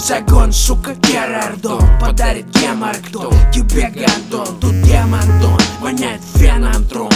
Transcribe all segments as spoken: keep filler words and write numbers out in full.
загон, сука, Герардон подарит гемордон тебе, гандон. Тут демон-дон, воняет феном трон.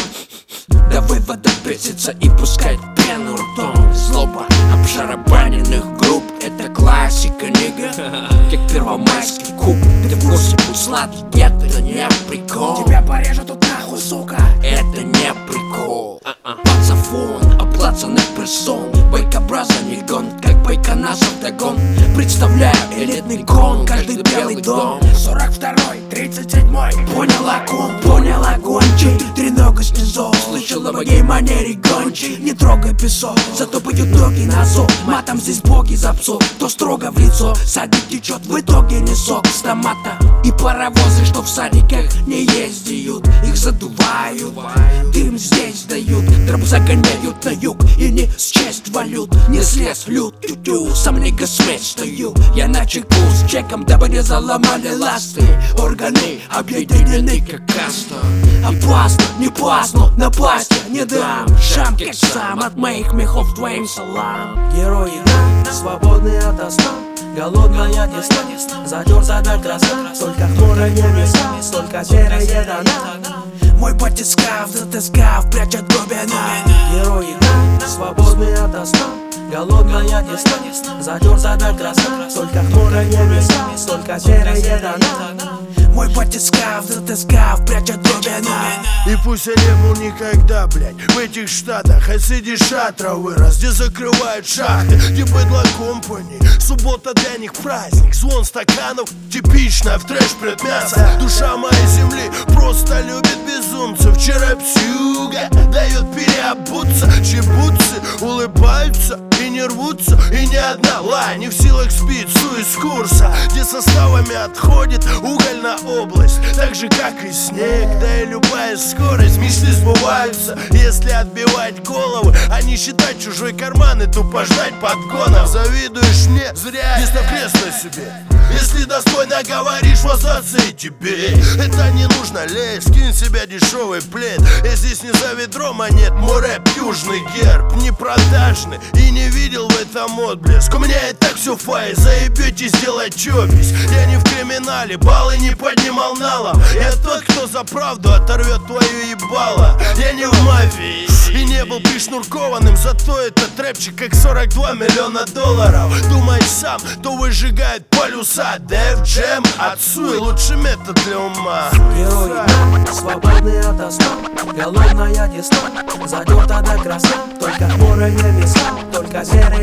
До вывода бесится и пускать пену ртом. Злоба обшарабаненных групп — это классика, нига. Как первомайский куб. Ты в курсе, будь сладкий, это не прикол. Тебя порежут тут нахуй, сука. Это не прикол. Пацафон, оплацанных персон. Байкобраза не гон, как байконасов догон. Представляю элитный кон, каждый белый дом. Сорок второй, тридцать седьмой. Понял огонь, понял огончий. Тренога снизу, слышал о моей манере гончей. Не трогай песок, зато поют доги на зов. Матом здесь боги за псов, то строго в лицо. Садик течет, в итоге не сок с томата. И паровозы, что в садиках не ездят, их задувают, дым здесь дают. Дроп загоняют на юг и не счесть валют. Не слез лют, тю-тю, сам нига смесь стою. Я на чеку с чеком, дабы не заломали ласты. Органы объединены как каста. Опасно, не пасно, напасть я не дам. Шам как сам, от моих мехов твоим салам. Герои, да, свободные ото сна. Голодная десна, затер задаль краса. Только хмурые небеса, только серые дона. Мой батискаф, затискав, прячет глубина. Герои, да, свободные ото сна. Голодная десна, затер задаль краса. Только хмурые небеса, только серые дона. Мой батискаф, затискав, прячет глубина. И пусть я не был никогда, блядь, в этих штатах, а среди шатра вырос, где закрывают шахты, где быдло компани. Суббота для них праздник, звон стаканов типично в трэш пред мясо. Душа моей земли просто любит безумцев. Вчера псюга дает переобуться, чебутцы улыбаются и не рвутся. И ни одна ла не в силах сбить су из курса, где составами отходит угольная область. Так же как и снег, да и любая скорость. Мечты сбываются, если отбивать головы, а не считать чужой карман и тупо ждать подгонов. Завидуешь мне? Зря, не ставь крест на себе. Если достойно говоришь, воздаться и тебе. Это не нужно лезть, скинь себя дешевый плед. Я здесь не за ведром, а нет, мой рэп южный герб. Не продажный и не видел в этом отблеск. У меня и так все фай, заебетесь делать чопись. Я не в криминале, баллы не поднимал налом. Я тот, кто за правду оторвет твое ебало. Я не в мафии и не был пришнуркованным, зато этот рэпчик как сорок два миллиона долларов. Думай сам, то выжигает полюса. Def Jam, отцу и лучший метод для ума. Герои, да, свободные ото сна. Голодная десна, затерта до красна. Только хмурые небеса, только серые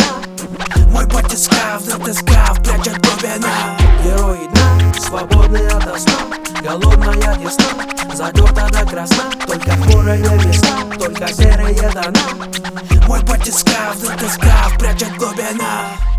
дона. Мой батискаф, затискав, прячет глубина. Герои, да, свободные ото сна. Голодная десна, затерта до красна. Только хмурые небеса, только серые дона. Мой батискаф, затискав, прячет глубина.